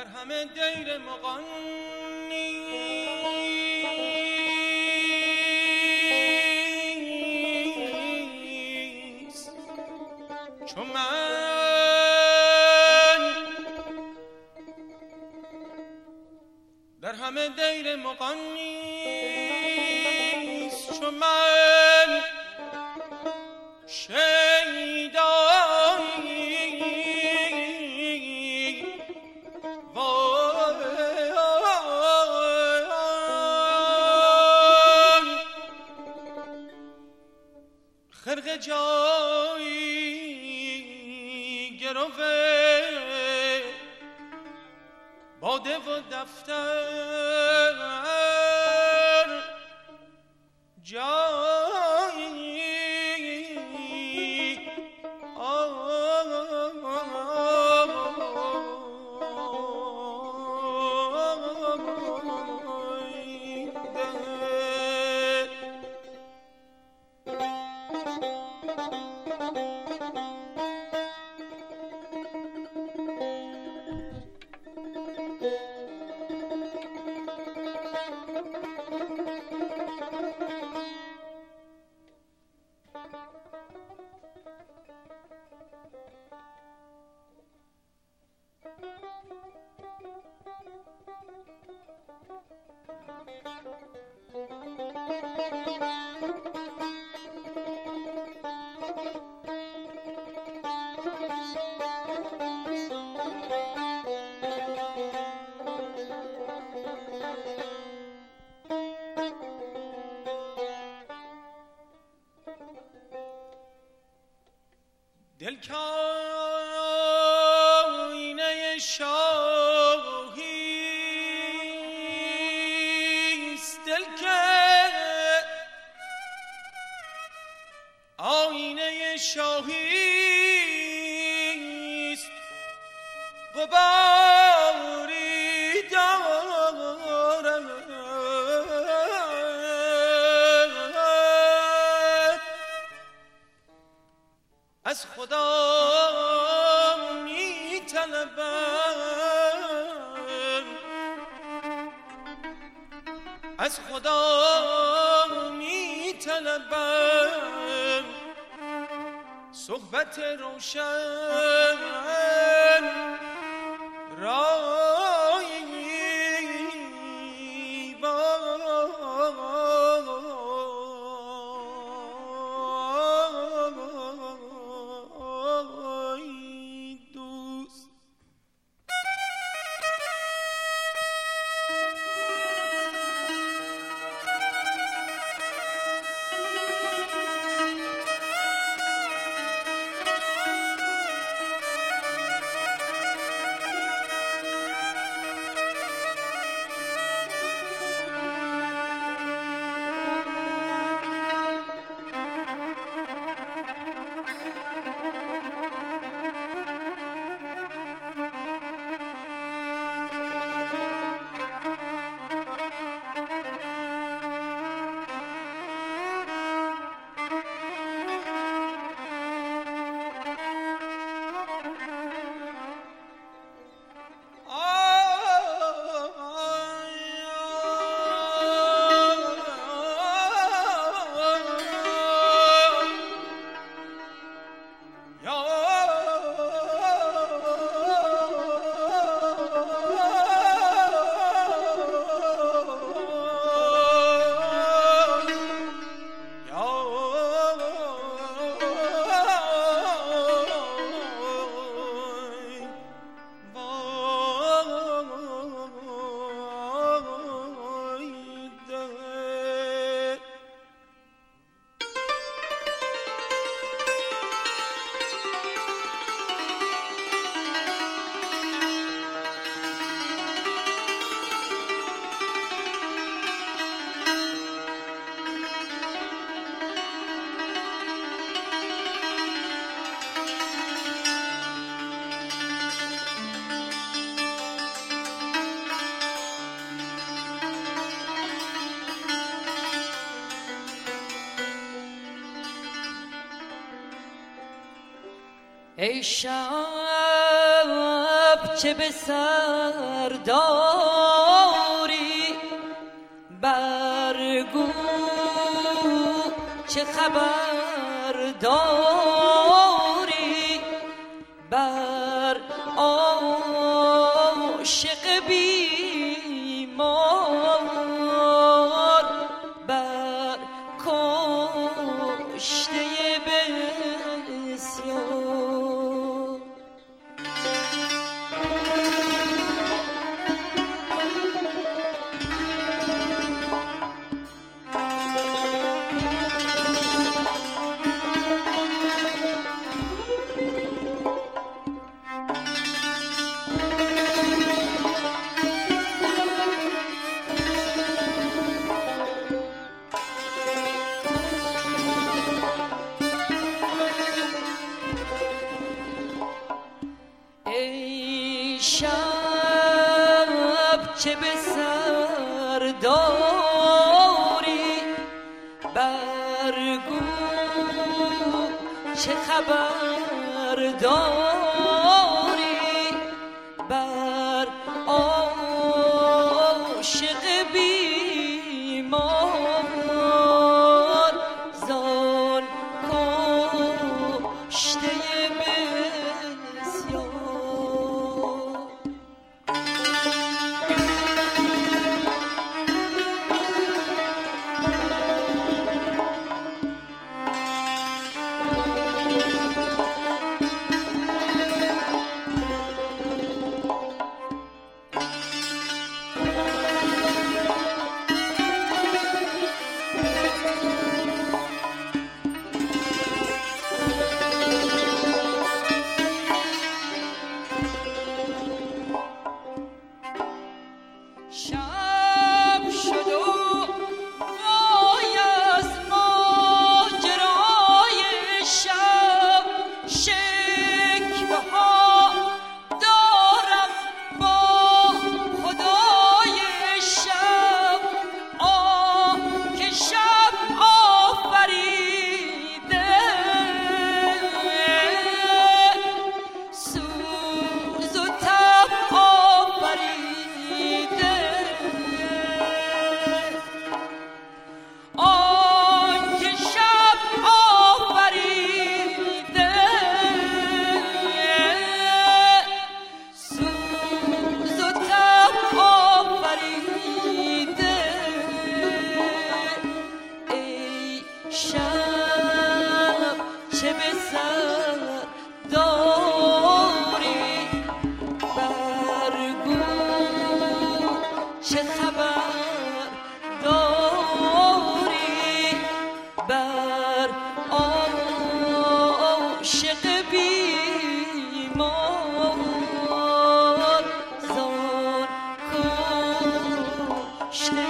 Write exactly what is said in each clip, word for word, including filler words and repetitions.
در همه دیر مغنیست چون من، در همه دیر مغنیست چون من شیدایی خرق جایی گروه باده و دفتر جایی دل کاینه شاهیست، دل که آینه شاهیست غباری دارد از خدا می طلبم، از خدا می طلبم صحبت روشن رایی ای شب چه به سر داری برگو چه خبر داری بر عاشق بیمار بر کشته بسیار. ای شب چه به سر داری برگو چه خبر داری بر عاشق بیمار زان کشته شب شد و وای از ماجرای شب شکوه ها دارم با خدای شب آه که شب آفریده سوز و تب آفریده چه به سر داری برگو چه خبر داری بر عاشق بیمار زان کشته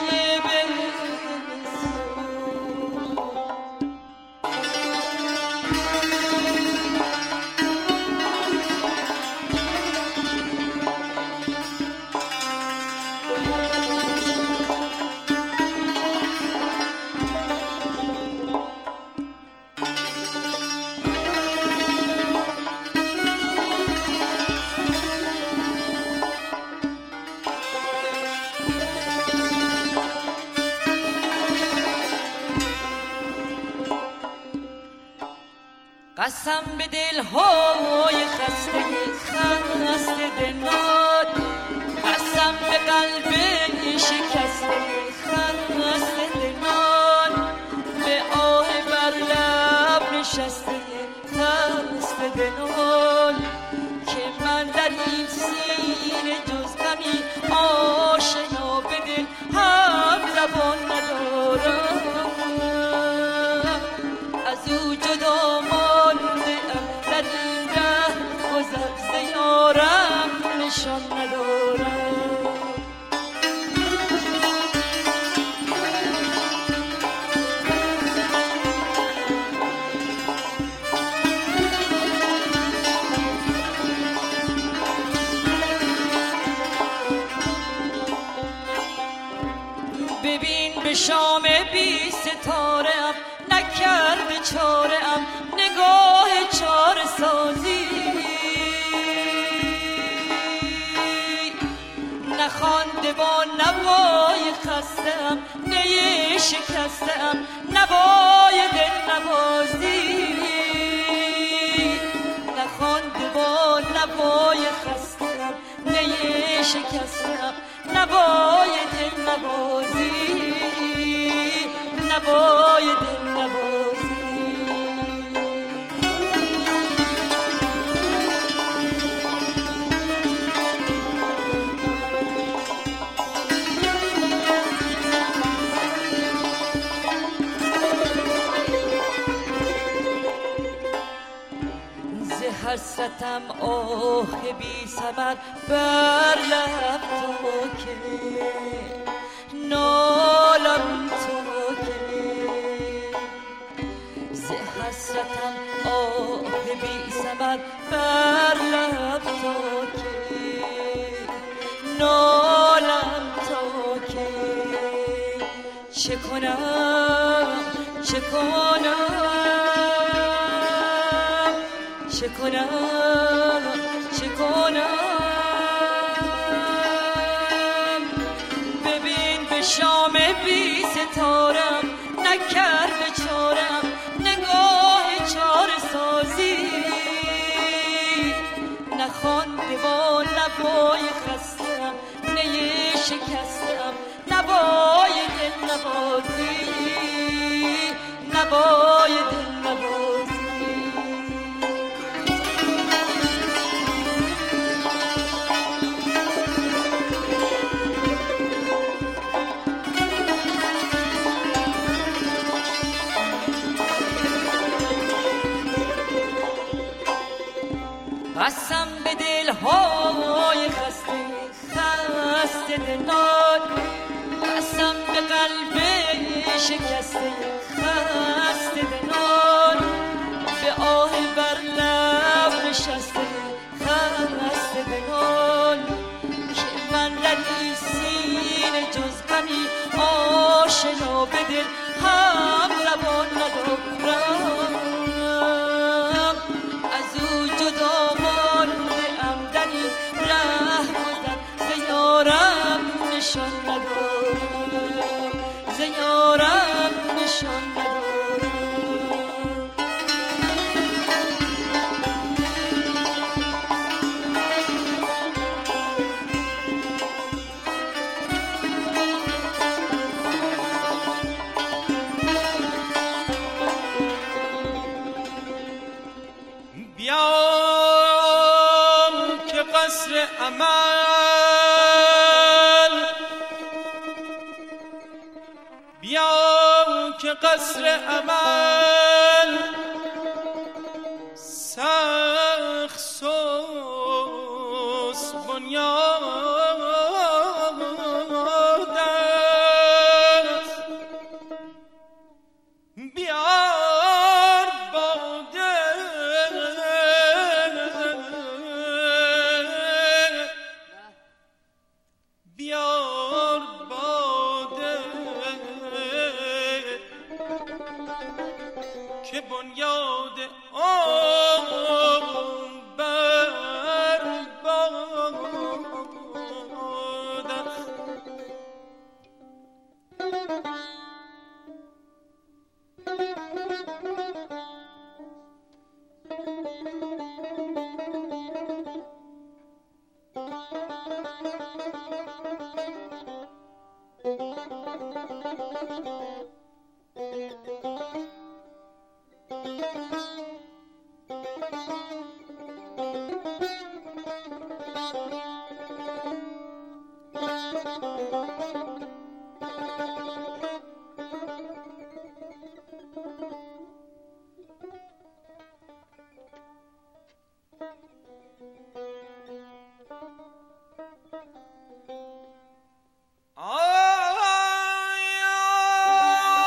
قسم به دلهای خسته خسته دلان قسم به قلب شکسته خسته دلان به آه بر لب نشسته خسته دلان که من در این سینه جز غمی آشنا به دل هم زبان ندارم از او جدا نشان ندارم. ببین به شام بی ستاره ام نکرده چاره ام نگاه چاره سازی با نوای خستم نی شکستم نوای دل نوازی نخوانده با نوای خستم نی شکستم نوای دل نوازی نوای دل نوازی حسرتم آه بی ثمر بر لب تو که نالم تو که ز حسرتم آه بی ثمر بر لب تو که نالم تو که چه کنم چه کنم چه کنم چه کنم ببین به شام بی ستارم نکرده چارم نگاه چار سازی نخوانده با نوای خستم نی شکستم نوای دل نوازی نوای دل نوازی قسم به دلهای خسته خسته دلان قسم به قلب شکسته خسته دلان به آه بر لب نشسته خسته دلان که من لدی سینه جز غمی آشنا به دل هم لبان ندارم از او جدا نشان ندارم ز یارم نشان ندارم بیام که قصر امل بیام که قصر امل سخت سوس بنیاد است بیار باده بیار باده که بنیاد آن بر باد است آیا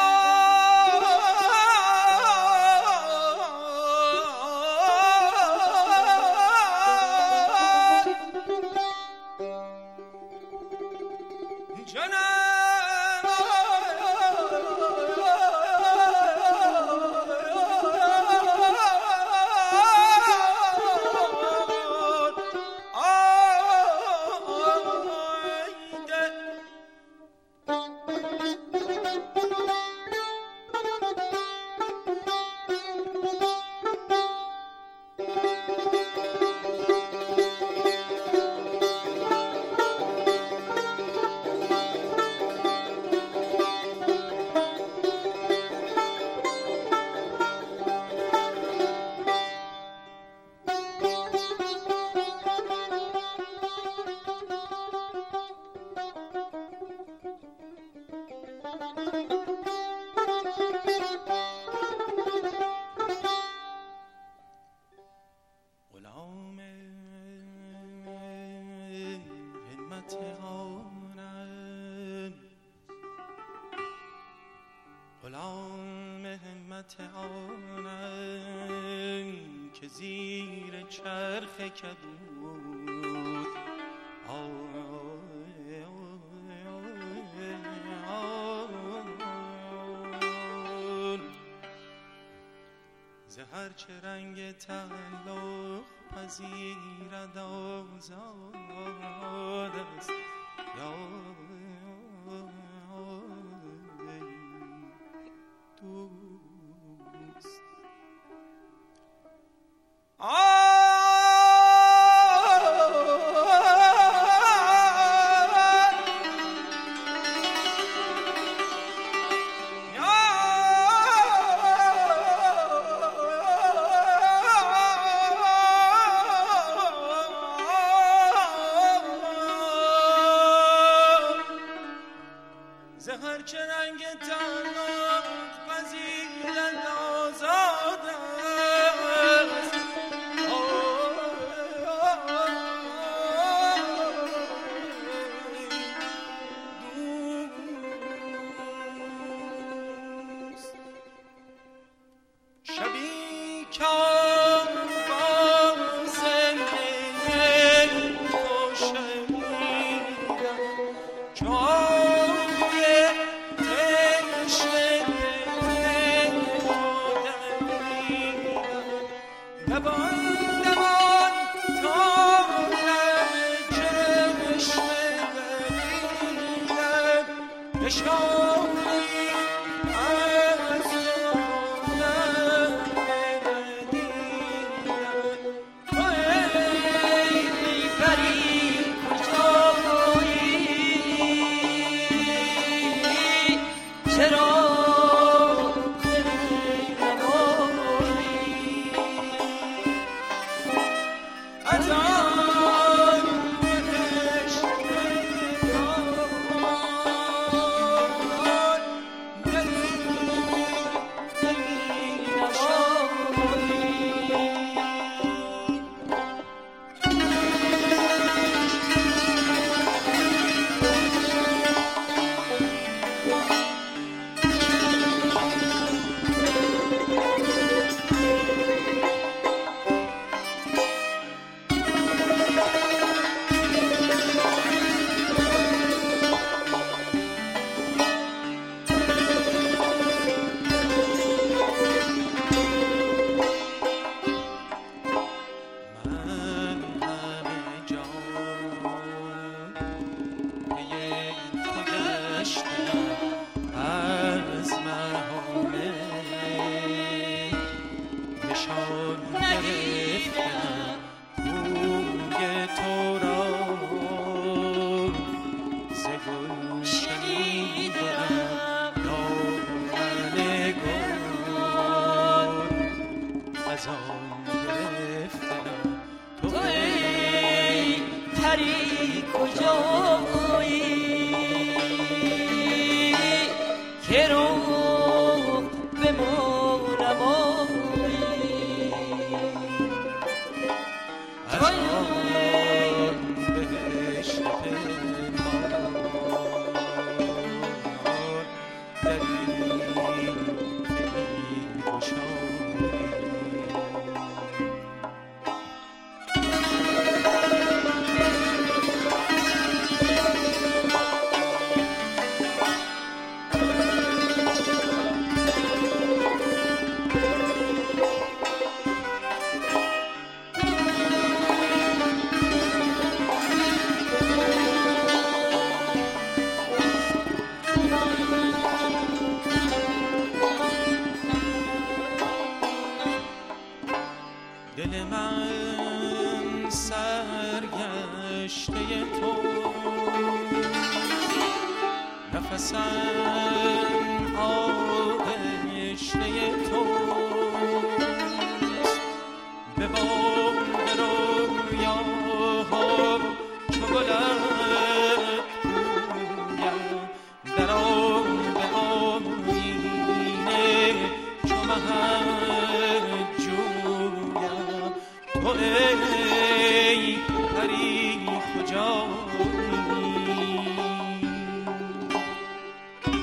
غلام همت آنم که زیر چرخ کبود ز هر چه رنگ تعلق پذیرد آزاد است یا دوست. زهر چه رنگ تعلق پذیرد آزاد است دوست. شبی کام باز من خوشمیدم دبان دبان تا لب چشم ببینم نشانی از لب مدینم. تو ای پری کجایی چرا تو ای پری کجایی که رو به ما نمایی از آن بهشت پنهان در این گشایی. دل من سرگشته تو، نفسم آغشته توست. به بام به رویاها چو گلت پویم، در آن به آیینه چو مهت جویم. تو ای پری کجایی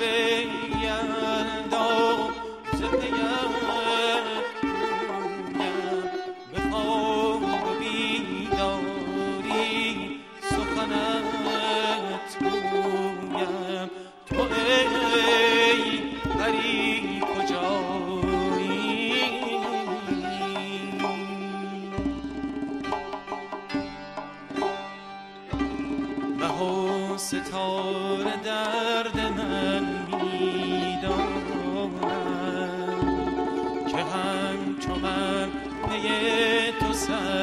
ستاره درد من میدانم که همچو من پی تو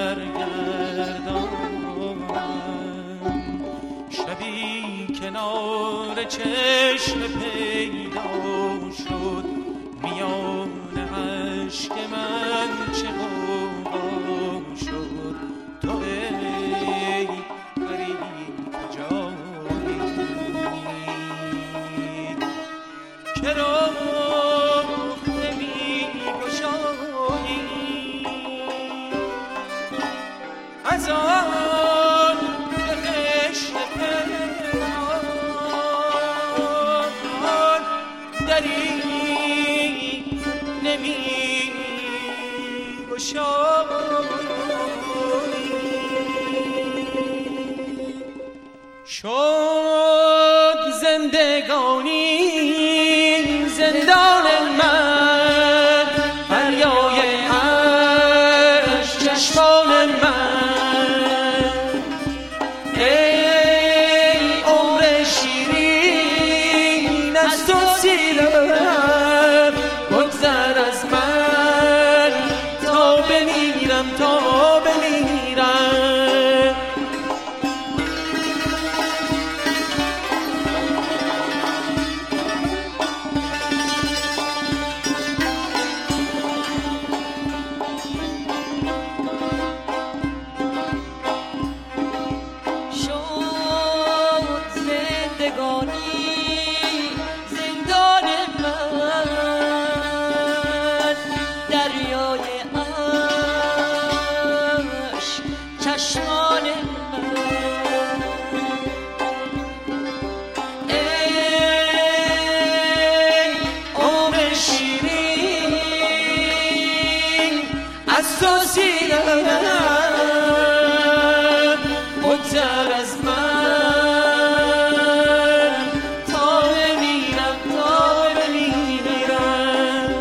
سرگردانم. شبی کنار چشم پیدا شد، میان اشک من چه غوغا شد. تو ای غریب کجایی که رخ نمی‌گشایی از آن بهشت پنهان دری نمی‌گشایی. شد زندگانی زندان من، دریای اشک چشمان من. ای عمر شیرین از تو سیرم، بگذر از من تا بمیرم تا بمیرم. بگذر از من تا بمیرم تا بمیرم.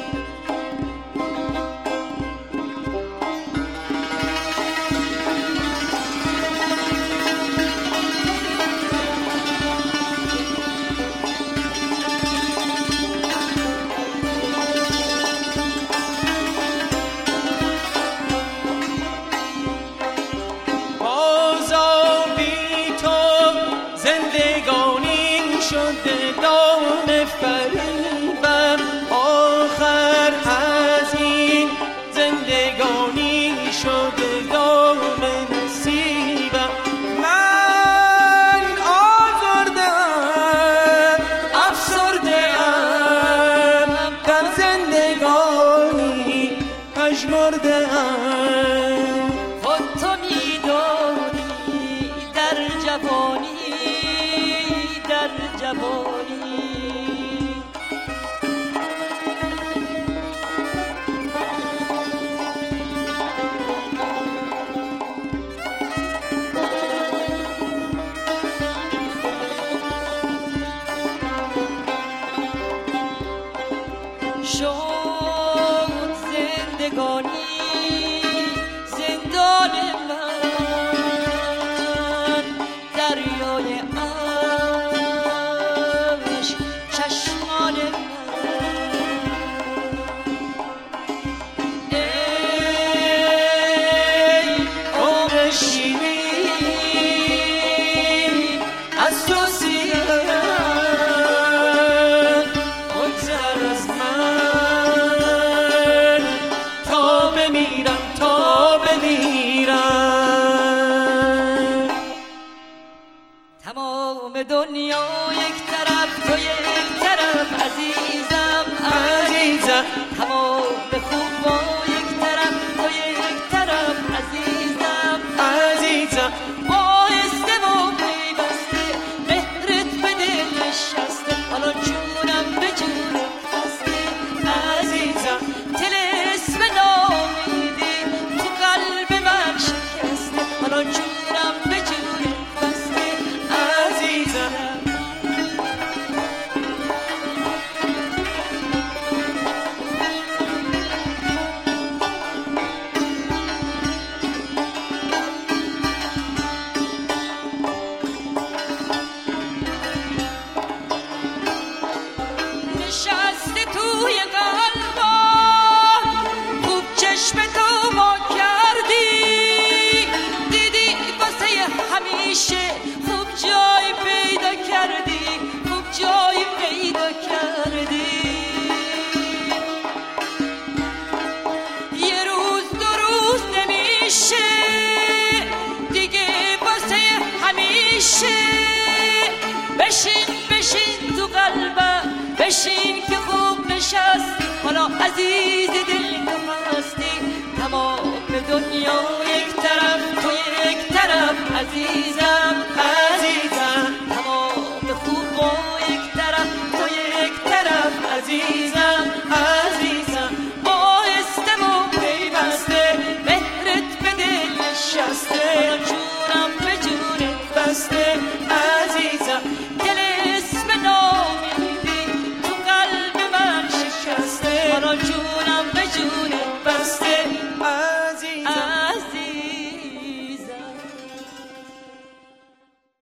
شده دام فریبم، آخر از این زندگانی شده دام نصیبم. من آزردم افسردم در زندگانی پژمردم. خود تو میدانی در جوانی در جوانی شد زندگانی زندان من، دریای چشمان من. ای عمر شیرین از تو سیرم، بگذر از من تا بمیرم تا بمیرم. تمام دنیا